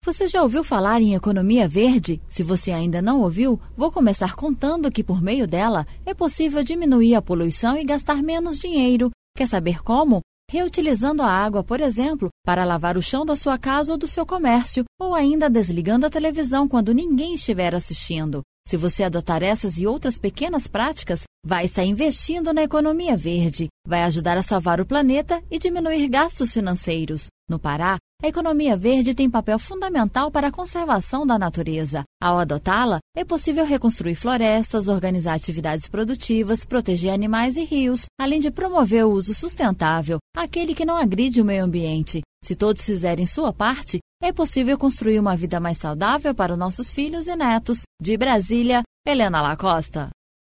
Você já ouviu falar em economia verde? Se você ainda não ouviu, vou começar contando que por meio dela é possível diminuir a poluição e gastar menos dinheiro. Quer saber como? Reutilizando a água, por exemplo, para lavar o chão da sua casa ou do seu comércio, ou ainda desligando a televisão quando ninguém estiver assistindo. Se você adotar essas e outras pequenas práticas, vai estar investindo na economia verde, vai ajudar a salvar o planeta e diminuir gastos financeiros. No Pará, a economia verde tem papel fundamental para a conservação da natureza. Ao adotá-la, é possível reconstruir florestas, organizar atividades produtivas, proteger animais e rios, além de promover o uso sustentável, aquele que não agride o meio ambiente. Se todos fizerem sua parte, é possível construir uma vida mais saudável para os nossos filhos e netos. De Brasília, Helena Lacosta.